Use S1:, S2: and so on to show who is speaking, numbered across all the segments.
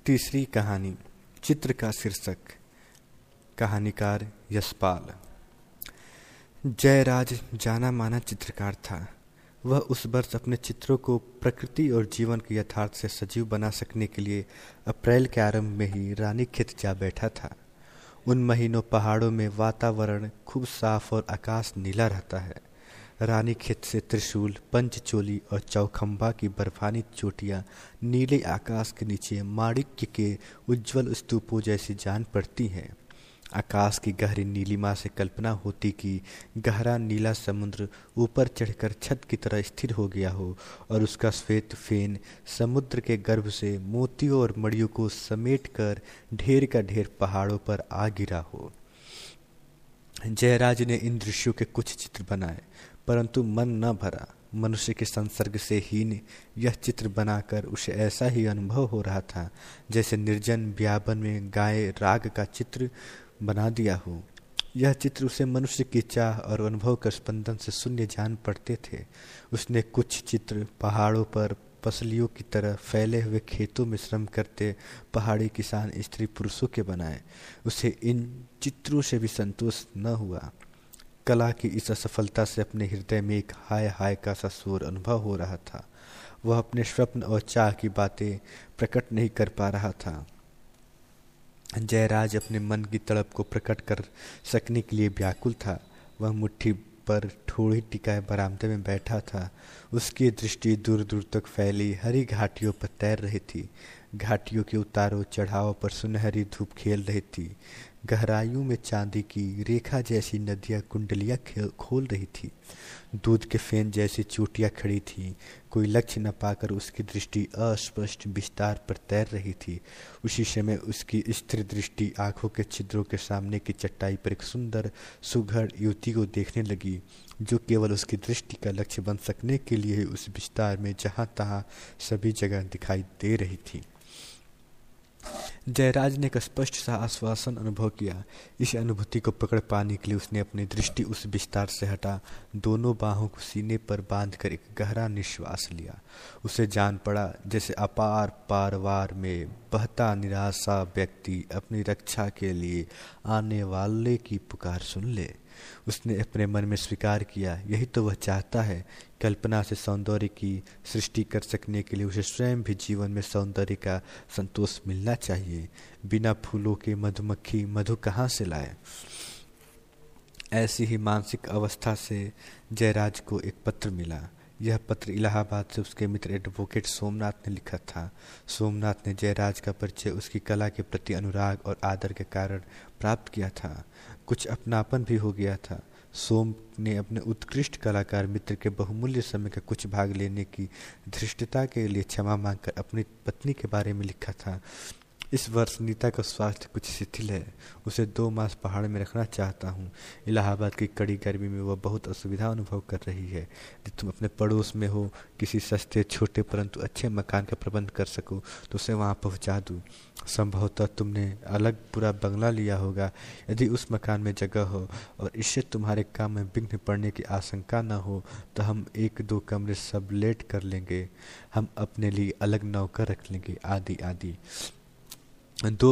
S1: तीसरी कहानी। चित्र का शीर्षक। कहानीकार यशपाल। जयराज जाना माना चित्रकार था। वह उस वर्ष अपने चित्रों को प्रकृति और जीवन के यथार्थ से सजीव बना सकने के लिए अप्रैल के आरंभ में ही रानीखेत जा बैठा था। उन महीनों पहाड़ों में वातावरण खूब साफ और आकाश नीला रहता है। रानीखेत से त्रिशूल, पंचचोली और चौखंबा की बर्फानी चोटियां नीले आकाश के नीचे माणिक्य के उज्जवल स्तूपों जैसी जान पड़ती हैं। आकाश की गहरी नीलिमा से कल्पना होती कि गहरा नीला समुद्र ऊपर चढ़कर छत की तरह स्थिर हो गया हो और उसका श्वेत फेन समुद्र के गर्भ से मोतियों और मणियों को समेटकर ढेर का ढेर पहाड़ों पर आ गिरा हो। जयराज ने इन दृश्यों के कुछ चित्र बनाए, परंतु मन न भरा। मनुष्य के संसर्ग से हीन यह चित्र बनाकर उसे ऐसा ही अनुभव हो रहा था जैसे निर्जन ब्याबन में गाय राग का चित्र बना दिया हो। यह चित्र उसे मनुष्य की चाह और अनुभव के स्पंदन से शून्य जान पड़ते थे। उसने कुछ चित्र पहाड़ों पर पसलियों की तरह फैले हुए खेतों में श्रम करते पहाड़ी किसान स्त्री पुरुषों के बनाए। उसे इन चित्रों से भी संतोष न हुआ। कला की इस असफलता से अपने हृदय में एक हाय हाय का सा शोर अनुभव हो रहा था। वह अपने स्वप्न और चाह की बातें प्रकट नहीं कर पा रहा था। जयराज अपने मन की तड़प को प्रकट कर सकने के लिए व्याकुल था। वह मुट्ठी पर ठोड़ी टिकाए बरामदे में बैठा था। उसकी दृष्टि दूर दूर तक फैली हरी घाटियों पर तैर रही थी। घाटियों के उतारों चढ़ावों पर सुनहरी धूप खेल रही थी। गहराइयों में चांदी की रेखा जैसी नदियां कुंडलियां खोल रही थी। दूध के फेन जैसी चोटियां खड़ी थी। कोई लक्ष्य न पाकर उसकी दृष्टि अस्पष्ट विस्तार पर तैर रही थी। उसी समय उसकी स्थिर दृष्टि आंखों के छिद्रों के सामने की चट्टाई पर एक सुंदर सुघड़ युवती को देखने लगी, जो केवल उसकी दृष्टि का लक्ष्य बन सकने के लिए उस विस्तार में जहां तहां सभी जगह दिखाई दे रही थी। जयराज ने एक स्पष्ट सा आश्वासन अनुभव किया। इस अनुभूति को पकड़ पाने के लिए उसने अपनी दृष्टि उस विस्तार से हटा दोनों बाहों को सीने पर बांधकर एक गहरा निश्वास लिया। उसे जान पड़ा जैसे अपार पारवार में बहता निराशा व्यक्ति अपनी रक्षा के लिए आने वाले की पुकार सुन ले। उसने अपने मन में स्वीकार किया, यही तो वह चाहता है। कल्पना से सौंदर्य की सृष्टि कर सकने के लिए उसे स्वयं भी जीवन में सौंदर्य का संतोष मिलना चाहिए। बिना फूलों के मधुमक्खी मधु कहाँ से लाए। ऐसी ही मानसिक अवस्था से जयराज को एक पत्र मिला। यह पत्र इलाहाबाद से उसके मित्र एडवोकेट सोमनाथ ने लिखा था। सोमनाथ ने जयराज का परिचय उसकी कला के प्रति अनुराग और आदर के कारण प्राप्त किया था। कुछ अपनापन भी हो गया था। सोम ने अपने उत्कृष्ट कलाकार मित्र के बहुमूल्य समय का कुछ भाग लेने की धृष्टता के लिए क्षमा मांगकर अपनी पत्नी के बारे में लिखा था। इस वर्ष नीता का स्वास्थ्य कुछ शिथिल है। उसे 2 मास पहाड़ में रखना चाहता हूँ। इलाहाबाद की कड़ी गर्मी में वह बहुत असुविधा अनुभव कर रही है। यदि तुम अपने पड़ोस में हो किसी सस्ते छोटे परंतु अच्छे मकान का प्रबंध कर सको तो उसे वहाँ पहुँचा दूँ। संभवतः तुमने अलग पूरा बंगला लिया होगा। यदि उस मकान में जगह हो और इससे तुम्हारे काम में विघ्न पड़ने की आशंका न हो तो हम 1-2 कमरे सबलेट कर लेंगे। हम अपने लिए अलग नौकर रख लेंगे, आदि आदि। 2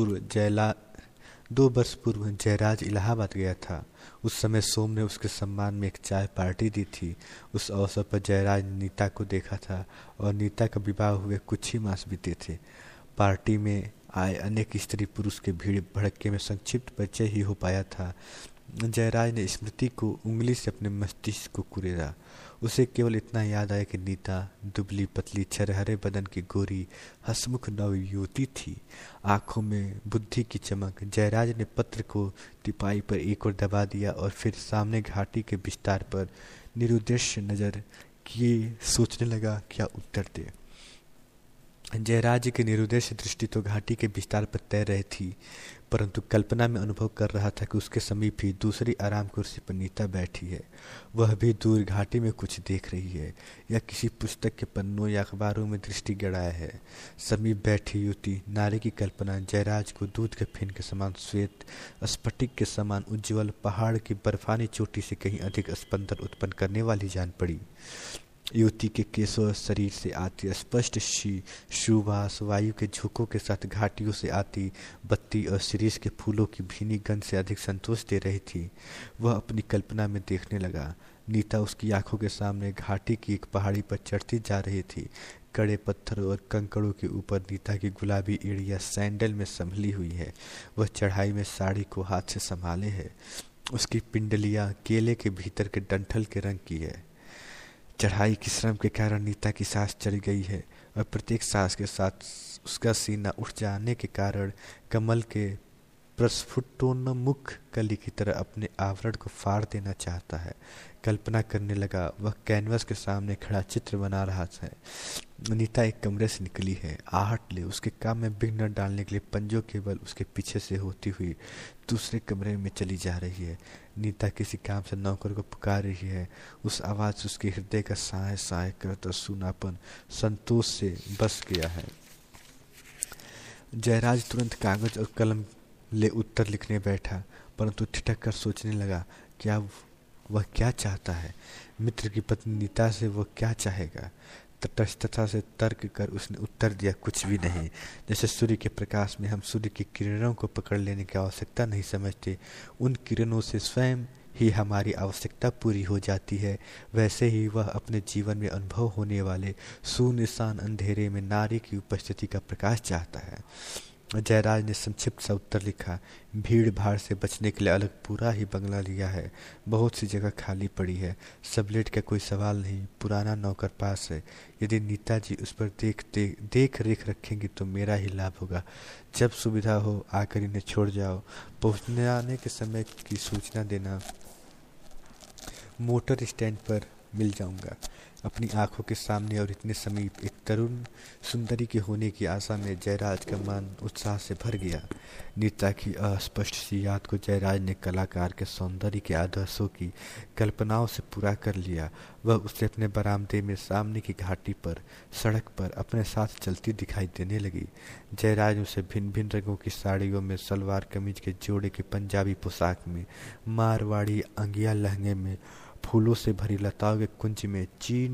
S1: वर्ष पूर्व जयराज इलाहाबाद गया था। उस समय सोम ने उसके सम्मान में एक चाय पार्टी दी थी। उस अवसर पर जयराज ने नीता को देखा था और नीता का विवाह हुए कुछ ही मास बीते थे। पार्टी में आए अनेक स्त्री पुरुष के भीड़ भड़के में संक्षिप्त परिचय ही हो पाया था। जयराज ने स्मृति को उंगली से अपने मस्तिष्क को कुरेदा। उसे केवल इतना याद आया कि नीता दुबली पतली छरहरे बदन की गोरी हंसमुख नव युवती थी, आंखों में बुद्धि की चमक। जयराज ने पत्र को तिपाई पर एक और दबा दिया और फिर सामने घाटी के विस्तार पर निरुद्देश्य नजर किए सोचने लगा क्या उत्तर दे। जयराज की निरुद्देश्य दृष्टि तो घाटी के विस्तार पर तैर रही थी, परंतु कल्पना में अनुभव कर रहा था कि उसके समीप ही दूसरी आराम कुर्सी पर नीता बैठी है। वह भी दूर घाटी में कुछ देख रही है या किसी पुस्तक के पन्नों या अखबारों में दृष्टि गड़ाए है। समीप बैठी युवती नारी की कल्पना जयराज को दूध के फेन के समान श्वेत, स्फटिक के समान उज्ज्वल, पहाड़ की बर्फानी चोटी से कहीं अधिक स्पंदन उत्पन्न करने वाली जान पड़ी। युवती के केशों और शरीर से आती स्पष्ट सुवास, वायु के झोंकों के साथ घाटियों से आती बत्ती और शिरीष के फूलों की भीनी गंध से अधिक संतोष दे रही थी। वह अपनी कल्पना में देखने लगा। नीता उसकी आंखों के सामने घाटी की एक पहाड़ी पर चढ़ती जा रही थी। कड़े पत्थरों और कंकड़ों के ऊपर नीता की गुलाबी एड़ियां सैंडल में संभली हुई है। वह चढ़ाई में साड़ी को हाथ से संभाले है। उसकी पिंडलियां केले के भीतर के डंठल के रंग की है। चढ़ाई की श्रम के कारण नीता की सांस चढ़ गई है और प्रत्येक सांस के साथ उसका सीना उठ जाने के कारण कमल के प्रस्फुटोन्मुख कली की तरह अपने आवरण को फाड़ देना चाहता है। कल्पना करने लगा, वह कैनवस के सामने खड़ा चित्र बना रहा है। नीता एक कमरे से निकली है। आहट ले उसके काम में विघ्न न डालने के लिए पंजों केवल उसके पीछे से होती हुई दूसरे कमरे में चली जा रही है। नीता किसी काम से नौकर को पुकार रही है। उस आवाज से उसके हृदय का साय साय करता सूनापन संतोष से बस गया है। जयराज तुरंत कागज और कलम ले उत्तर लिखने बैठा, परंतु ठिठक कर सोचने लगा, क्या वह क्या चाहता है? मित्र की पत्नी नीता से वह क्या चाहेगा? तटस्थता से तर्क कर उसने उत्तर दिया, कुछ भी नहीं। जैसे सूर्य के प्रकाश में हम सूर्य की किरणों को पकड़ लेने की आवश्यकता नहीं समझते, उन किरणों से स्वयं ही हमारी आवश्यकता पूरी हो जाती है, वैसे ही वह अपने जीवन में अनुभव होने वाले सुनसान अंधेरे में नारी की उपस्थिति का प्रकाश चाहता है। जयराज ने संक्षिप्त सा उत्तर लिखा। भीड़ भाड़ से बचने के लिए अलग पूरा ही बंगला लिया है। बहुत सी जगह खाली पड़ी है। सबलेट का कोई सवाल नहीं। पुराना नौकर पास है। यदि नीता जी उस पर देख रेख रखेंगी तो मेरा ही लाभ होगा। जब सुविधा हो आकर इन्हें छोड़ जाओ। पहुंचने आने के समय की सूचना देना। मोटर स्टैंड पर मिल जाऊंगा। अपनी आंखों के सामने और इतने समीप एक तरुण सुंदरी के होने की आशा में जयराज का मन उत्साह से भर गया। नीता की अस्पष्ट सी याद को जयराज ने कलाकार के सौंदर्य के आदर्शों की कल्पनाओं से पूरा कर लिया। वह उसे अपने बरामदे में सामने की घाटी पर सड़क पर अपने साथ चलती दिखाई देने लगी। जयराज उसे भिन्न भिन्न रंगों की साड़ियों में, सलवार कमीज के जोड़े की पंजाबी पोशाक में, मारवाड़ी अंगिया लहंगे में, फूलों से भरी लताओं के कुंज में,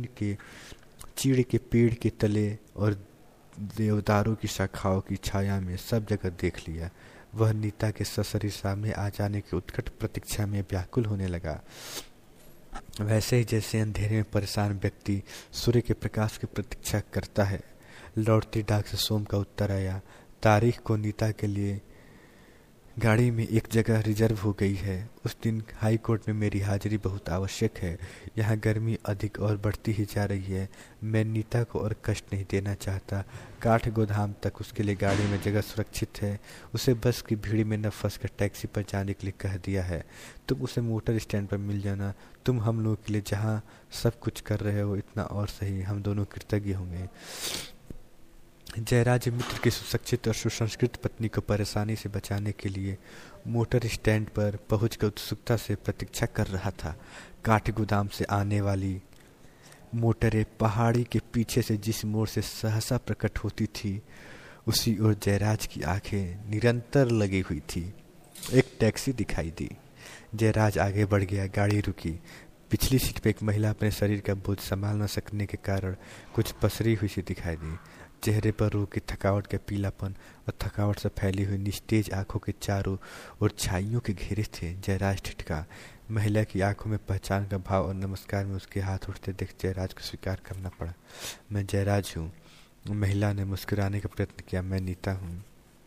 S1: चीड़ के पेड़ के तले और देवदारों की शाखाओं की छाया में सब जगह देख लिया। वह नीता के सशरीर सामने आ जाने की उत्कट प्रतीक्षा में व्याकुल होने लगा। वैसे ही जैसे अंधेरे में परेशान व्यक्ति सूर्य के प्रकाश की प्रतीक्षा करता है। लौटती डाक से सोम का उत्तर आया। तारीख को नीता के लिए गाड़ी में एक जगह रिजर्व हो गई है। उस दिन हाई कोर्ट में मेरी हाजिरी बहुत आवश्यक है। यहाँ गर्मी अधिक और बढ़ती ही जा रही है। मैं नीता को और कष्ट नहीं देना चाहता। काठ गोदाम तक उसके लिए गाड़ी में जगह सुरक्षित है। उसे बस की भीड़ में न फंस कर टैक्सी पर जाने के लिए कह दिया है। तुम उसे मोटर स्टैंड पर मिल जाना। तुम हम लोगों के लिए जहाँ सब कुछ कर रहे हो इतना और सही, हम दोनों कृतज्ञ होंगे। जयराज मित्र की सुशिक्षित और सुसंस्कृत पत्नी को परेशानी से बचाने के लिए मोटर स्टैंड पर पहुंचकर उत्सुकता से प्रतीक्षा कर रहा था। काठ गोदाम से आने वाली मोटरें पहाड़ी के पीछे से जिस मोड़ से सहसा प्रकट होती थी, उसी ओर जयराज की आंखें निरंतर लगी हुई थी। एक टैक्सी दिखाई दी। जयराज आगे बढ़ गया। गाड़ी रुकी। पिछली सीट पर एक महिला अपने शरीर का बोझ संभाल न सकने के कारण कुछ पसरी हुई सी दिखाई दी। चेहरे पर रूह की थकावट का पीलापन और थकावट से फैली हुई निस्तेज आंखों के चारों और छाइयों के घेरे थे। जयराज ठिठका। महिला की आंखों में पहचान का भाव और नमस्कार में उसके हाथ उठते देख जयराज को स्वीकार करना पड़ा। मैं जयराज हूँ। महिला ने मुस्कुराने का प्रयत्न किया। मैं नीता हूँ।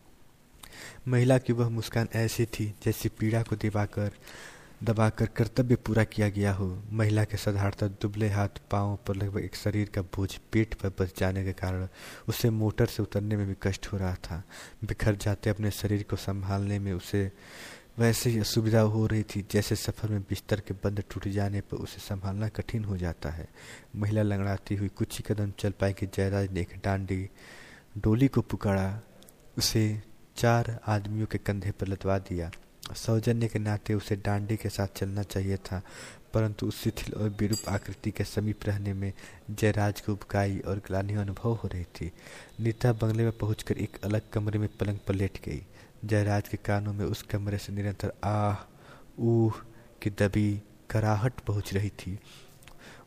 S1: महिला की वह मुस्कान ऐसी थी जैसे पीड़ा को दबाकर कर्तव्य पूरा किया गया हो। महिला के साधारणतः दुबले हाथ पांवों पर लगभग एक शरीर का बोझ पेट पर बस जाने के कारण उसे मोटर से उतरने में भी कष्ट हो रहा था। बिखर जाते अपने शरीर को संभालने में उसे वैसे ही असुविधा हो रही थी जैसे सफर में बिस्तर के बंद टूट जाने पर उसे संभालना कठिन हो जाता है। महिला लंगड़ाती हुई कुछ ही कदम चल पाई कि जयराज ने एक डोली को पुकारा। उसे 4 आदमियों के कंधे पर लदवा दिया। सौजन्य के नाते उसे डांडी के साथ चलना चाहिए था, परंतु उस शिथिल और विरूप आकृति के समीप रहने में जयराज को उबकाई और ग्लानि अनुभव हो रही थी। नीता बंगले में पहुंचकर एक अलग कमरे में पलंग पर लेट गई। जयराज के कानों में उस कमरे से निरंतर आह ऊह की दबी कराहट पहुंच रही थी।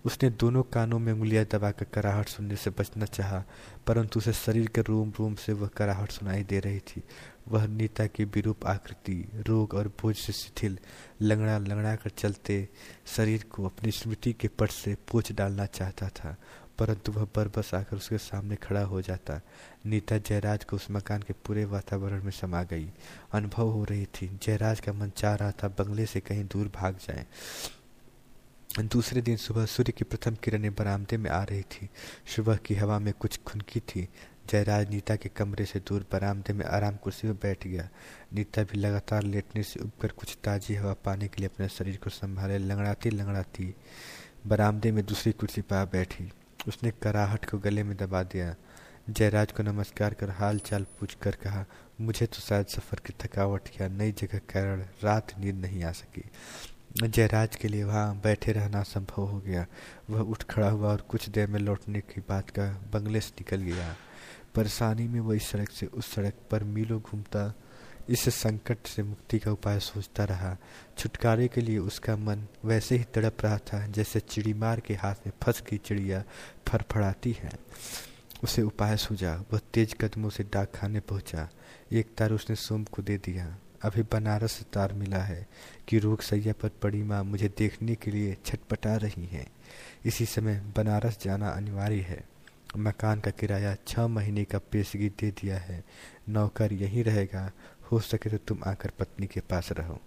S1: उसने दोनों कानों में उंगलियां दबाकर कराहट सुनने से बचना चाहा, परंतु उसे शरीर के रोम रोम से वह कराहट सुनाई दे रही थी। वह नीता की विरूप आकृति, रोग और बोझ से शिथिल, लंगड़ा लंगड़ा कर चलते शरीर को अपनी स्मृति के पट से पोंछ डालना चाहता था, परंतु वह बरबस आकर उसके सामने खड़ा हो जाता। नीता जयराज को उस मकान के पूरे वातावरण में समा गई। अनुभव हो रही थी, जयराज का मन चाह रहा था बंगले से कहीं दूर भाग जाए। दूसरे दिन सुबह सूर्य की प्रथम किरणें बरामदे में आ रही थी। सुबह की हवा में कुछ खुनकी थी। जयराज नीता के कमरे से दूर बरामदे में आराम कुर्सी पर बैठ गया। नीता भी लगातार लेटने से उबकर कुछ ताजी हवा पाने के लिए अपने शरीर को संभाले लंगड़ाती लंगड़ाती बरामदे में दूसरी कुर्सी पर आ बैठी। उसने कराहट को गले में दबा दिया। जयराज को नमस्कार कर हाल चाल पूछ कर कहा, मुझे तो शायद सफर की थकावट या नई जगह के कारण रात नींद नहीं आ सकी। जयराज के लिए वहां बैठे रहना संभव हो गया। वह उठ खड़ा हुआ और कुछ देर में लौटने की बात का बंगले से निकल गया। परेशानी में वह इस सड़क से उस सड़क पर मीलों घूमता, इस संकट से मुक्ति का उपाय सोचता रहा। छुटकारे के लिए उसका मन वैसे ही तड़प रहा था जैसे चिड़ीमार के हाथ में फंस गई चिड़िया फड़फड़ाती है। उसे उपाय सूझा। वह तेज कदमों से डाक खाने पहुंचा। एक तार उसने सोम को दे दिया। अभी बनारस से तार मिला है कि रोग सैया पर पड़ी माँ मुझे देखने के लिए छटपटा रही है। इसी समय बनारस जाना अनिवार्य है। मकान का किराया 6 महीने का पेशगी दे दिया है। नौकर यहीं रहेगा। हो सके तो तुम आकर पत्नी के पास रहो।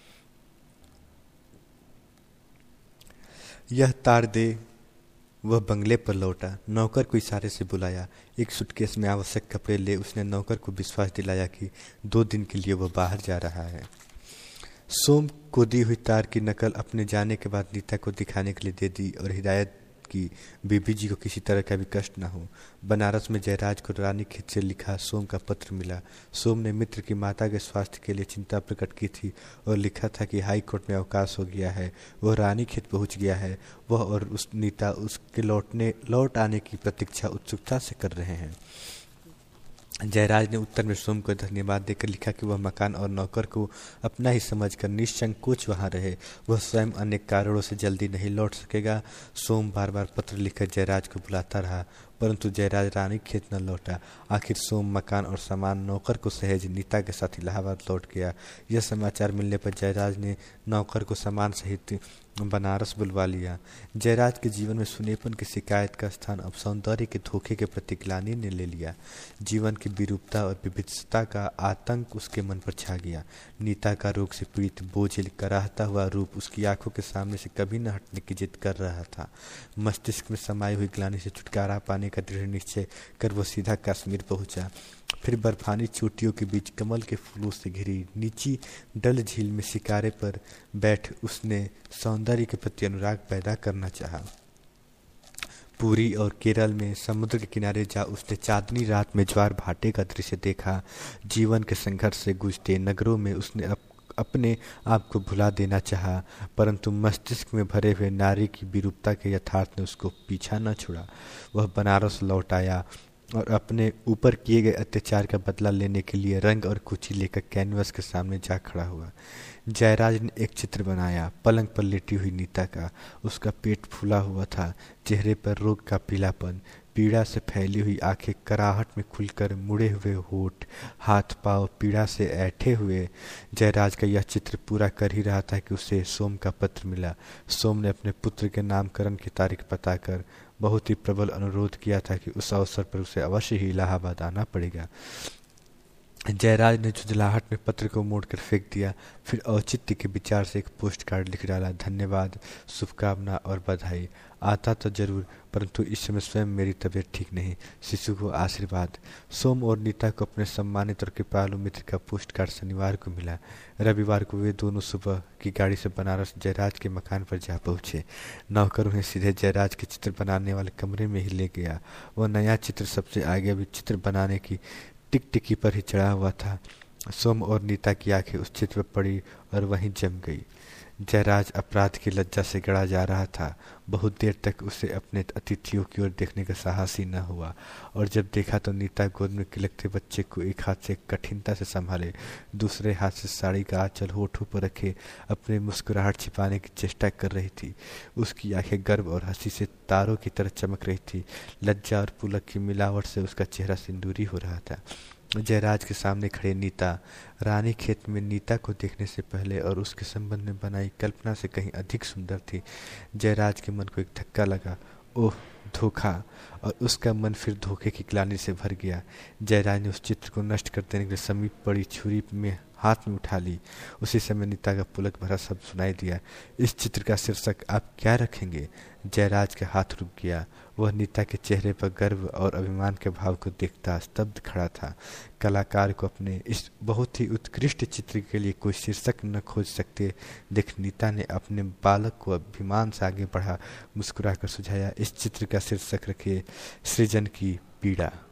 S1: यह तार दे वह बंगले पर लौटा। नौकर को इशारे से बुलाया। एक सूटकेस में आवश्यक कपड़े ले उसने नौकर को विश्वास दिलाया कि 2 दिन के लिए वह बाहर जा रहा है। सोम को दी हुई तार की नकल अपने जाने के बाद नीता को दिखाने के लिए दे दी और हिदायत की बीबी जी को किसी तरह का भी कष्ट न हो। बनारस में जयराज को रानीखेत से लिखा सोम का पत्र मिला। सोम ने मित्र की माता के स्वास्थ्य के लिए चिंता प्रकट की थी और लिखा था कि हाई कोर्ट में अवकाश हो गया है, वह रानीखेत पहुंच गया है। वह और उस नीता उसके लौट आने की प्रतीक्षा उत्सुकता से कर रहे हैं। जयराज ने उत्तर में सोम को धन्यवाद देकर लिखा कि वह मकान और नौकर को अपना ही समझकर निसंकोच वहां रहे। वह स्वयं अनेक कारणों से जल्दी नहीं लौट सकेगा। सोम बार बार पत्र लिखकर जयराज को बुलाता रहा, परंतु जयराज रानीखेत न लौटा। आखिर सोम मकान और सामान नौकर को सहेज नीता के साथ इलाहाबाद लौट गया। यह समाचार मिलने पर जयराज ने नौकर को सामान सहित बनारस बुलवा लिया। जयराज के जीवन में सुनेपन की शिकायत का स्थान अब सौंदर्य के धोखे के प्रति ग्लानि ने ले लिया। जीवन की विरूपता और विभिन्नता का आतंक उसके मन पर छा गया। नीता का रोग से पीड़ित बोझिल कराहता हुआ रूप उसकी आंखों के सामने से कभी न हटने की जिद कर रहा था। मस्तिष्क में समाई हुई ग्लानि से छुटकारा पाने का दृढ़ निश्चय कर वो सीधा कश्मीर पहुंचा। फिर बर्फानी चोटियों के बीच कमल के फूलों से घिरी नीची डल झील में शिकारे पर बैठ उसने सौंदर्य के प्रति अनुराग पैदा करना चाहा। पुरी और केरल में समुद्र के किनारे जा उसने चांदनी रात में ज्वार भाटे का दृश्य देखा। जीवन के संघर्ष से गुजरते नगरों में उसने अपने आप को भुला देना चाहा, परंतु मस्तिष्क में भरे हुए नारी की विरूपता के यथार्थ ने उसको पीछा न छोड़ा। वह बनारस लौट आया और अपने ऊपर किए गए अत्याचार का बदला लेने के लिए रंग और कुची लेकर कैनवस के सामने जा खड़ा हुआ। जयराज ने एक चित्र बनाया, पलंग पर लेटी हुई नीता का। उसका पेट फूला हुआ था, चेहरे पर रोग का पीलापन, पीड़ा से फैली हुई आंखें, कराहट में खुलकर मुड़े हुए होठ, हाथ पांव पीड़ा से ऐंठे हुए। जयराज का यह चित्र पूरा कर ही रहा था कि उसे सोम का पत्र मिला। सोम ने अपने पुत्र के नामकरण की तारीख बताकर बहुत ही प्रबल अनुरोध किया था कि उस अवसर पर उसे अवश्य ही इलाहाबाद आना पड़ेगा। जयराज ने झुंझलाहट में पत्र को मोड़कर फेंक दिया। फिर औचित्य के विचार से एक पोस्ट कार्ड लिख डाला, धन्यवाद, शुभकामना और बधाई। आता तो जरूर, परंतु इस समय स्वयं मेरी तबीयत ठीक नहीं। शिशु को आशीर्वाद। सोम और नीता को अपने सम्मानित और कृपालु मित्र का पोस्ट कार्ड शनिवार को मिला। रविवार को वे दोनों सुबह की गाड़ी से बनारस जयराज के मकान पर जा पहुंचे। नौकर उन्हें सीधे जयराज के चित्र बनाने वाले कमरे में ही ले गया। वह नया चित्र सबसे आगे अभी चित्र बनाने की टिकटिकी पर ही चढ़ा हुआ था। सोम और नीता की आंखें उस चित्र पर पड़ी और वहीं जम गई। जयराज अपराध की लज्जा से गड़ा जा रहा था। बहुत देर तक उसे अपने अतिथियों की ओर देखने का साहस ही न हुआ, और जब देखा तो नीता गोद में खिलखते बच्चे को एक हाथ से कठिनता से संभाले, दूसरे हाथ से साड़ी का आंचल होठों पर रखे अपने मुस्कुराहट छिपाने की चेष्टा कर रही थी। उसकी आंखें गर्व और हंसी से तारों की तरह चमक रही थी। लज्जा और पुलक की मिलावट से उसका चेहरा सिंदूरी हो रहा था। जयराज के सामने खड़े नीता रानी खेत में नीता को देखने से पहले और उसके संबंध में बनाई कल्पना से कहीं अधिक सुंदर थी। जयराज के मन को एक धक्का लगा। ओह, धोखा! और उसका मन फिर धोखे की ग्लानि से भर गया। जयराज ने उस चित्र को नष्ट कर देने के लिए समीप पड़ी छुरी में हाथ में उठा ली। उसी समय नीता का पुलक भरा शब्द सुनाई दिया। इस चित्र का शीर्षक आप क्या रखेंगे? जयराज का हाथ रुक गया। वह नीता के चेहरे पर गर्व और अभिमान के भाव को देखता स्तब्ध खड़ा था। कलाकार को अपने इस बहुत ही उत्कृष्ट चित्र के लिए कोई शीर्षक न खोज सकते देख नीता ने अपने बालक को अभिमान से आगे बढ़ा मुस्कुराकर सुझाया, इस चित्र का शीर्षक रखिए सृजन की पीड़ा।